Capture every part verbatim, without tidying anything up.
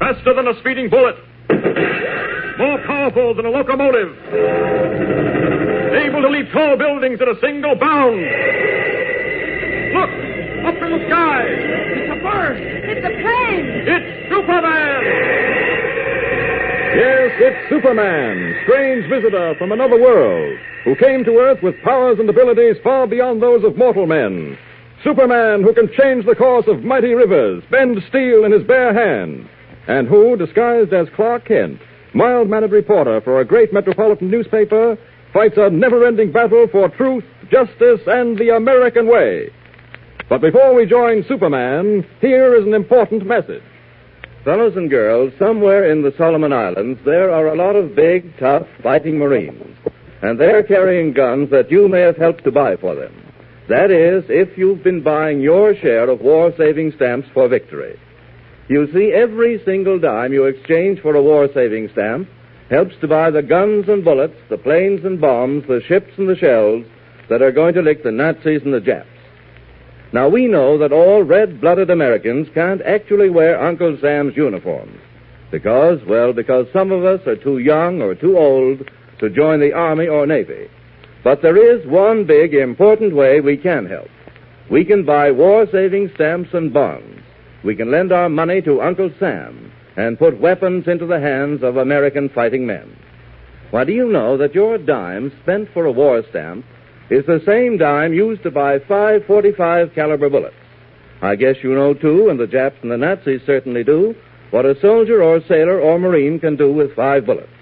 Faster than a speeding bullet. More powerful than a locomotive. Able to leap tall buildings at a single bound. Look! Up in the sky! It's a bird! It's a plane! It's Superman! Yes, it's Superman, strange visitor from another world, who came to Earth with powers and abilities far beyond those of mortal men. Superman who can change the course of mighty rivers, bend steel in his bare hand, and who, disguised as Clark Kent, mild-mannered reporter for a great metropolitan newspaper, fights a never-ending battle for truth, justice, and the American way. But before we join Superman, here is an important message. Fellows and girls, somewhere in the Solomon Islands, there are a lot of big, tough, fighting Marines. And they're carrying guns that you may have helped to buy for them. That is, if you've been buying your share of war-saving stamps for victory. You see, every single dime you exchange for a war-saving stamp helps to buy the guns and bullets, the planes and bombs, the ships and the shells that are going to lick the Nazis and the Japs. Now, we know that all red-blooded Americans can't actually wear Uncle Sam's uniforms. Because, well, because some of us are too young or too old to join the Army or Navy. But there is one big, important way we can help. We can buy war-saving stamps and bonds. We can lend our money to Uncle Sam and put weapons into the hands of American fighting men. Why, do you know that your dime spent for a war stamp is the same dime used to buy five forty-five caliber bullets? I guess you know, too, and the Japs and the Nazis certainly do, what a soldier or sailor or Marine can do with five bullets.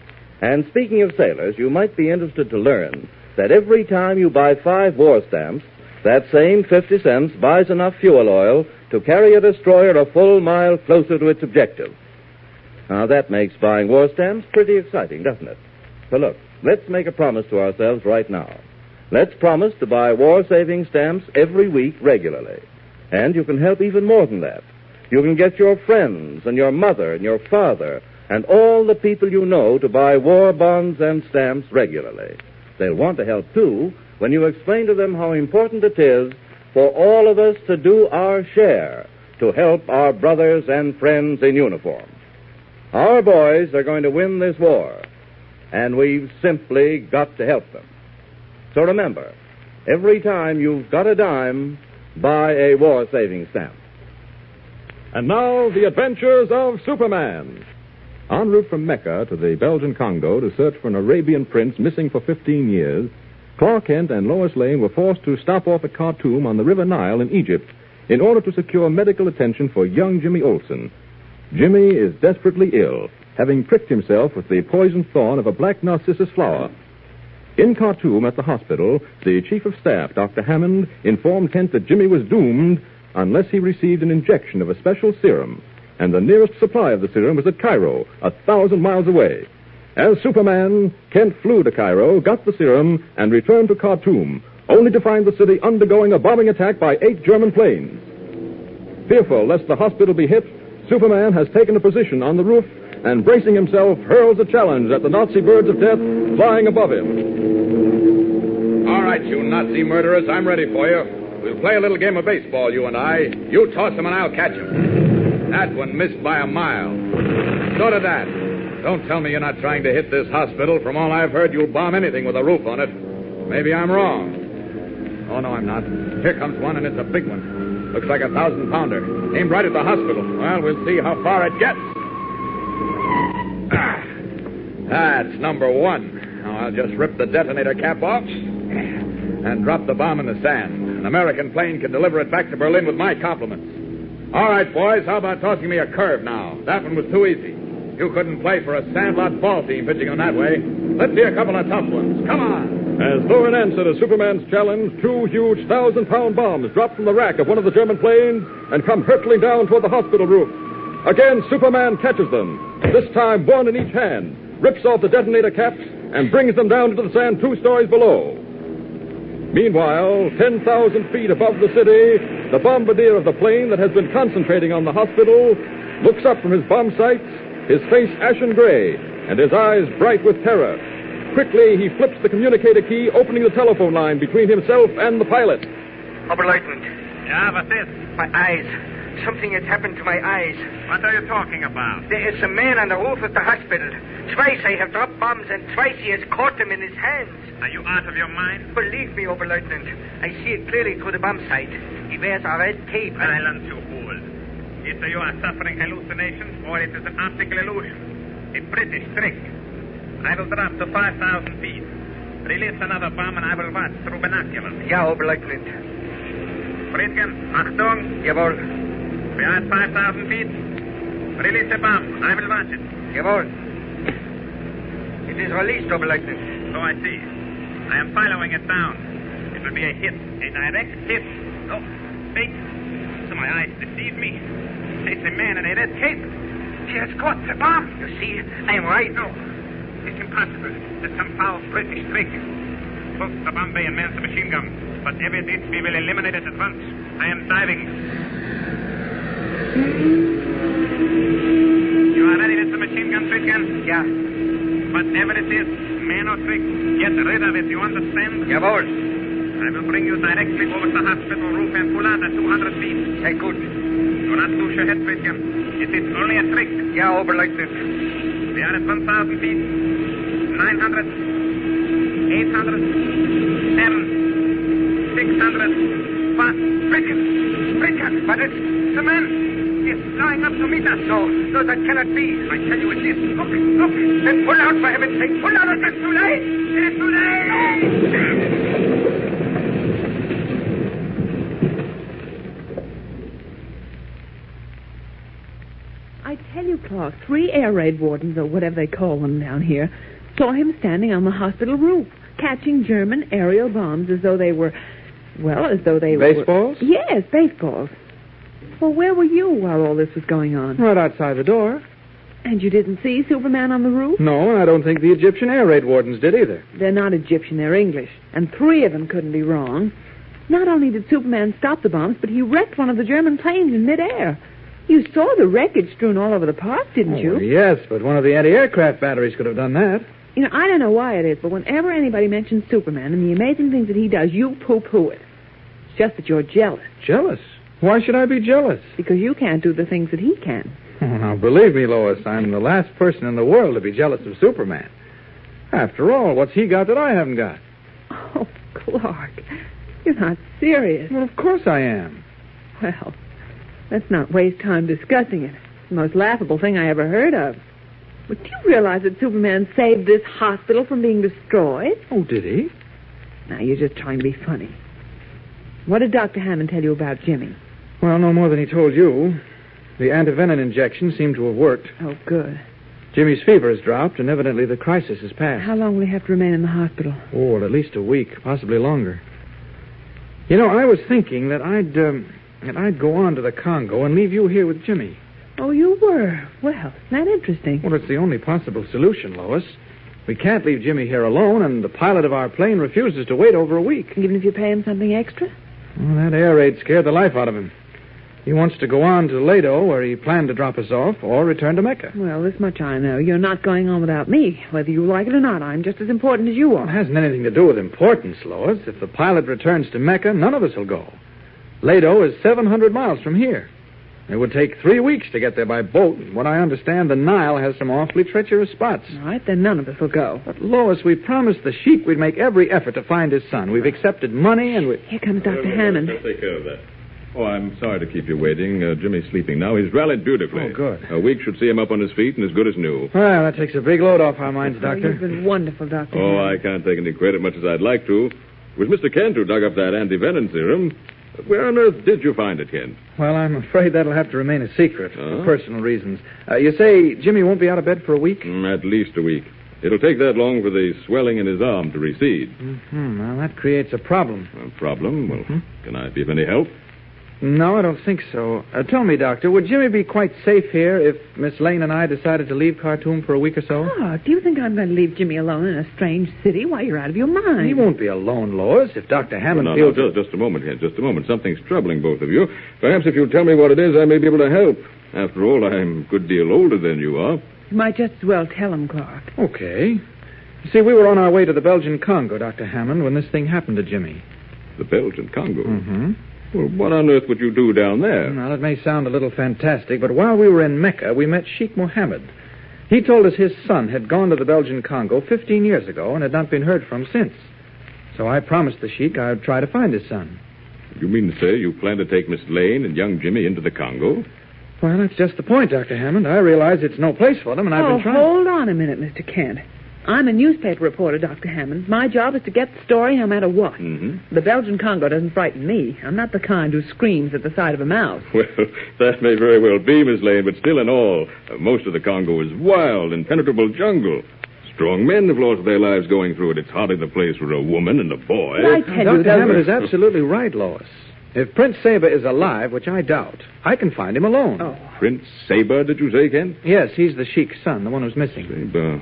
And speaking of sailors, you might be interested to learn that every time you buy five war stamps, that same fifty cents buys enough fuel oil to carry a destroyer a full mile closer to its objective. Now, that makes buying war stamps pretty exciting, doesn't it? So look, let's make a promise to ourselves right now. Let's promise to buy war-saving stamps every week regularly. And you can help even more than that. You can get your friends and your mother and your father and all the people you know to buy war bonds and stamps regularly. They'll want to help, too, when you explain to them how important it is for all of us to do our share to help our brothers and friends in uniform. Our boys are going to win this war, and we've simply got to help them. So remember, every time you've got a dime, buy a war-saving stamp. And now, the adventures of Superman. En route from Mecca to the Belgian Congo to search for an Arabian prince missing for fifteen years, Clark Kent and Lois Lane were forced to stop off at Khartoum on the River Nile in Egypt in order to secure medical attention for young Jimmy Olsen. Jimmy is desperately ill, having pricked himself with the poison thorn of a black narcissus flower. In Khartoum at the hospital, the chief of staff, Doctor Hammond, informed Kent that Jimmy was doomed unless he received an injection of a special serum, and the nearest supply of the serum was at Cairo, a thousand miles away. As Superman, Kent flew to Cairo, got the serum, and returned to Khartoum, only to find the city undergoing a bombing attack by eight German planes. Fearful lest the hospital be hit, Superman has taken a position on the roof and, bracing himself, hurls a challenge at the Nazi birds of death flying above him. All right, you Nazi murderers, I'm ready for you. We'll play a little game of baseball, you and I. You toss him and I'll catch him. That one missed by a mile. So did that. Don't tell me you're not trying to hit this hospital. From all I've heard, you'll bomb anything with a roof on it. Maybe I'm wrong. Oh, no, I'm not. Here comes one, and it's a big one. Looks like a thousand-pounder. Aimed right at the hospital. Well, we'll see how far it gets. Ah, that's number one. Now, I'll just rip the detonator cap off and drop the bomb in the sand. An American plane can deliver it back to Berlin with my compliments. All right, boys, how about tossing me a curve now? That one was too easy. You couldn't play for a sandlot ball team pitching on that way. Let's see a couple of tough ones. Come on. As though in answer to Superman's challenge, two huge thousand-pound bombs drop from the rack of one of the German planes and come hurtling down toward the hospital roof. Again, Superman catches them, this time one in each hand, rips off the detonator caps, and brings them down into the sand two stories below. Meanwhile, ten thousand feet above the city, the bombardier of the plane that has been concentrating on the hospital looks up from his bomb sights, his face ashen gray, and his eyes bright with terror. Quickly, he flips the communicator key, opening the telephone line between himself and the pilot. Oberleutnant. Ja, was ist? My eyes. Something has happened to my eyes. What are you talking about? There is a man on the roof of the hospital. Twice I have dropped bombs, and twice he has caught them in his hands. Are you out of your mind? Believe me, Oberleutnant. I see it clearly through the bomb sight. He wears a red cape. Silence, you fool. Either you are suffering hallucinations, or it is an optical illusion. A British trick. I will drop to five thousand feet. Release another bomb, and I will watch through binoculars. Ja, Oberleutnant. Friedgen, Achtung. Jawohl. We are at five thousand feet. Release the bomb. I will watch it. Jawohl. It is released, Oberleutnant. So I see. I am following it down. It will be a hit. A direct hit. Oh, wait. So my eyes deceive me. It's a man in a red cape. He has caught the bomb. You see, I am right. No. It's impossible. It's some foul British trick. Both the Bombay and man's machine gun. Whatever it is, we will eliminate it at once. I am diving. You are ready with the machine gun, Friedgen? Yeah. Whatever it is, man or trick, get rid of it, you understand? Jawohl. I will bring you directly over the hospital roof and pull out at two hundred feet. Sehr gut. Do not lose your head, Friedgen. It is only a trick. Ja, Oberleutnant. We are at one thousand feet. nine hundred. eight hundred. seven. six hundred. five. Friedgen. Friedgen. But it's the man. He's flying up to meet us. No, no, that cannot be. I tell you it is. Look, look. Then pull out, for heaven's sake. Pull out. It's too late. It's too late. I tell you, Clark, three air raid wardens, or whatever they call them down here, saw him standing on the hospital roof, catching German aerial bombs as though they were, well, as though they Baseballs? were... Yes, baseballs. Well, where were you while all this was going on? Right outside the door. And you didn't see Superman on the roof? No, and I don't think the Egyptian air raid wardens did either. They're not Egyptian, they're English. And three of them couldn't be wrong. Not only did Superman stop the bombs, but he wrecked one of the German planes in midair. You saw the wreckage strewn all over the park, didn't oh, you? Well, yes, but one of the anti-aircraft batteries could have done that. You know, I don't know why it is, but whenever anybody mentions Superman and the amazing things that he does, you poo-poo it. It's just that you're jealous. Jealous? Why should I be jealous? Because you can't do the things that he can. Oh, now, believe me, Lois, I'm the last person in the world to be jealous of Superman. After all, what's he got that I haven't got? Oh, Clark, you're not serious. Well, of course I am. Well, let's not waste time discussing it. It's the most laughable thing I ever heard of. But do you realize that Superman saved this hospital from being destroyed? Oh, did he? Now, you're just trying to be funny. What did Doctor Hammond tell you about Jimmy? Well, no more than he told you. The antivenin injection seemed to have worked. Oh, good. Jimmy's fever has dropped, and evidently the crisis has passed. How long will he have to remain in the hospital? Oh, well, at least a week, possibly longer. You know, I was thinking that I'd, um, that I'd go on to the Congo and leave you here with Jimmy. Oh, you were? Well, isn't that interesting? Well, it's the only possible solution, Lois. We can't leave Jimmy here alone, and the pilot of our plane refuses to wait over a week. Even if you pay him something extra? Well, that air raid scared the life out of him. He wants to go on to Lado, where he planned to drop us off, or return to Mecca. Well, this much I know. You're not going on without me. Whether you like it or not, I'm just as important as you are. It hasn't anything to do with importance, Lois. If the pilot returns to Mecca, none of us will go. Lado is seven hundred miles from here. It would take three weeks to get there by boat. And what I understand, the Nile has some awfully treacherous spots. All right, then none of us will go. But, Lois, we promised the Sheik we'd make every effort to find his son. We've accepted money and we... Here comes Doctor Hammond. I'll take care of that. Oh, I'm sorry to keep you waiting. Uh, Jimmy's sleeping now. He's rallied beautifully. Oh, good. A week should see him up on his feet and as good as new. Well, that takes a big load off our minds, Doctor. Oh, you've been wonderful, Doctor Oh, Hammond. I can't take any credit much as I'd like to. It was Mister Kent who dug up that antivenin serum. Where on earth did you find it, Kent? Well, I'm afraid that'll have to remain a secret Uh-huh. for personal reasons. Uh, you say Jimmy won't be out of bed for a week? Mm, at least a week. It'll take that long for the swelling in his arm to recede. Mm-hmm. Well, that creates a problem. A problem? Well, Mm-hmm. can I be of any help? No, I don't think so. Uh, tell me, Doctor, would Jimmy be quite safe here if Miss Lane and I decided to leave Khartoum for a week or so? Oh, do you think I'm going to leave Jimmy alone in a strange city? Why, you're out of your mind. He won't be alone, Lois, if Doctor Hammond Well, no, feels... no, just, just a moment, Kent, just a moment. Something's troubling both of you. Perhaps if you'll tell me what it is, I may be able to help. After all, I'm a good deal older than you are. You might just as well tell him, Clark. Okay. You see, we were on our way to the Belgian Congo, Doctor Hammond, when this thing happened to Jimmy. The Belgian Congo? Mm-hmm. Well, what on earth would you do down there? Now, it may sound a little fantastic, but while we were in Mecca, we met Sheikh Mohammed. He told us his son had gone to the Belgian Congo fifteen years ago and had not been heard from since. So I promised the Sheikh I would try to find his son. You mean to say you plan to take Miss Lane and young Jimmy into the Congo? Well, that's just the point, Doctor Hammond. I realize it's no place for them, and I've oh, been trying... hold on a minute, Mister Kent. I'm a newspaper reporter, Doctor Hammond. My job is to get the story no matter what. Mm-hmm. The Belgian Congo doesn't frighten me. I'm not the kind who screams at the sight of a mouse. Well, that may very well be, Miss Lane, but still in all, uh, most of the Congo is wild, impenetrable jungle. Strong men have lost their lives going through it. It's hardly the place for a woman and a boy. Well, I tell you, Doctor those Hammond are- is absolutely right, Lois. If Prince Saber is alive, which I doubt, I can find him alone. Oh. Prince Saber, did you say, Kent? Yes, he's the Sheikh's son, the one who's missing. Saber.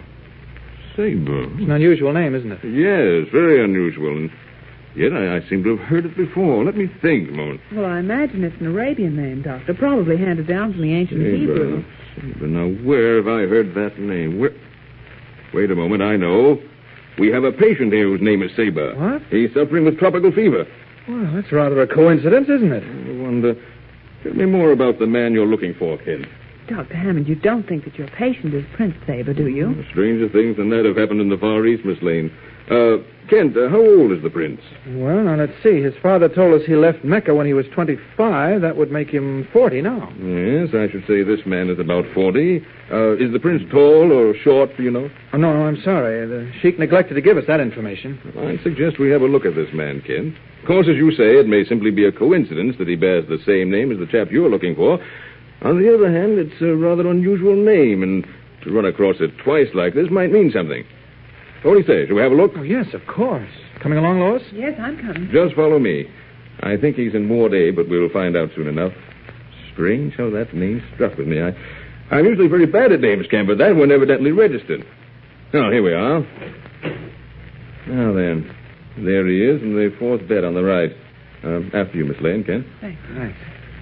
Saber. It's an unusual name, isn't it? Yes, very unusual. And yet I, I seem to have heard it before. Let me think a moment. Well, I imagine it's an Arabian name, Doctor. Probably handed down from the ancient Hebrew. Saber. Saber. Now, where have I heard that name? Where... Wait a moment, I know. We have a patient here whose name is Saber. What? He's suffering with tropical fever. Well, that's rather a coincidence, isn't it? I wonder... Tell me more about the man you're looking for, Kent. Doctor Hammond, you don't think that your patient is Prince Saber, do you? Stranger things than that have happened in the Far East, Miss Lane. Uh, Kent, uh, how old is the prince? Well, now, let's see. His father told us he left Mecca when he was twenty-five. That would make him forty now. Yes, I should say this man is about forty. Uh, is the prince tall or short, do you know? Oh, no, no, I'm sorry. The Sheik neglected to give us that information. I suggest we have a look at this man, Kent. Of course, as you say, it may simply be a coincidence that he bears the same name as the chap you're looking for. On the other hand, it's a rather unusual name, and to run across it twice like this might mean something. What do you say? Shall we have a look? Oh, yes, of course. Coming along, Lois? Yes, I'm coming. Just follow me. I think he's in Ward A, but we'll find out soon enough. Strange how that name struck with me. I, I'm usually very bad at names, Kent, but that one evidently registered. Oh, here we are. Now then, there he is in the fourth bed on the right. Uh, after you, Miss Lane, Kent. Thanks. Thanks.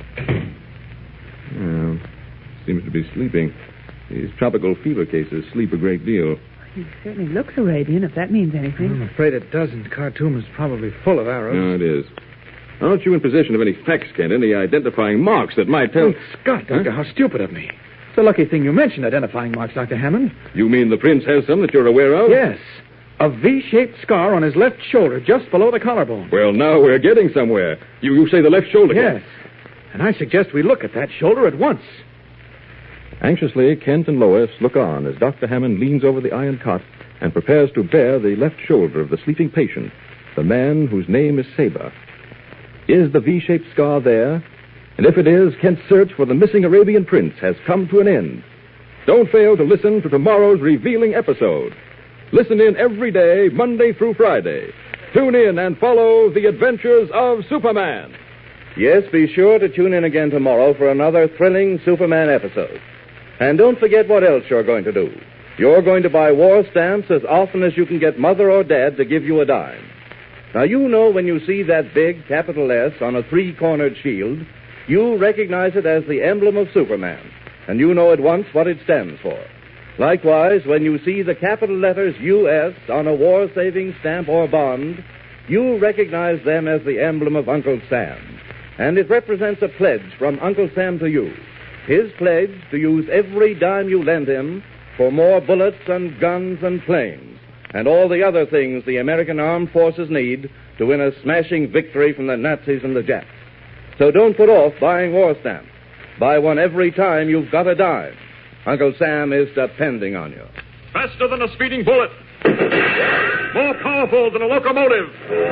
Oh, seems to be sleeping. These tropical fever cases sleep a great deal. He certainly looks Arabian, if that means anything. I'm afraid it doesn't. Khartoum is probably full of Arabs. No, it is. Aren't you in possession of any facts, Kent? Any identifying marks that might tell... Oh, Scott, Doctor, how stupid of me. It's a lucky thing you mentioned identifying marks, Doctor Hammond. You mean the prince has some that you're aware of? Yes. A V-shaped scar on his left shoulder, just below the collarbone. Well, now we're getting somewhere. You, you say the left shoulder, Yes. Kent? And I suggest we look at that shoulder at once. Anxiously, Kent and Lois look on as Doctor Hammond leans over the iron cot and prepares to bare the left shoulder of the sleeping patient, the man whose name is Saber. Is the V-shaped scar there? And if it is, Kent's search for the missing Arabian prince has come to an end. Don't fail to listen to tomorrow's revealing episode. Listen in every day, Monday through Friday. Tune in and follow the adventures of Superman. Yes, be sure to tune in again tomorrow for another thrilling Superman episode. And don't forget what else you're going to do. You're going to buy war stamps as often as you can get Mother or Dad to give you a dime. Now, you know when you see that big capital S on a three-cornered shield, you recognize it as the emblem of Superman, and you know at once what it stands for. Likewise, when you see the capital letters U S on a war-saving stamp or bond, you recognize them as the emblem of Uncle Sam. And it represents a pledge from Uncle Sam to you. His pledge to use every dime you lend him for more bullets and guns and planes and all the other things the American armed forces need to win a smashing victory from the Nazis and the Japs. So don't put off buying war stamps. Buy one every time you've got a dime. Uncle Sam is depending on you. Faster than a speeding bullet. More powerful than a locomotive.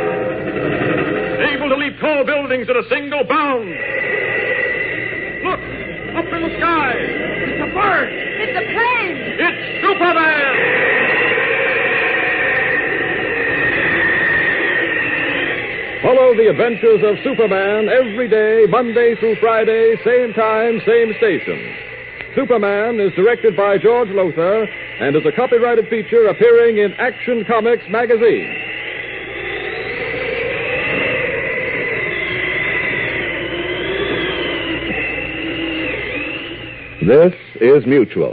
Able to leap tall buildings at a single bound. Look, up in the sky. It's a bird. It's a plane. It's Superman. Follow the adventures of Superman every day, Monday through Friday, same time, same station. Superman is directed by George Lothar and is a copyrighted feature appearing in Action Comics magazine. This is Mutual.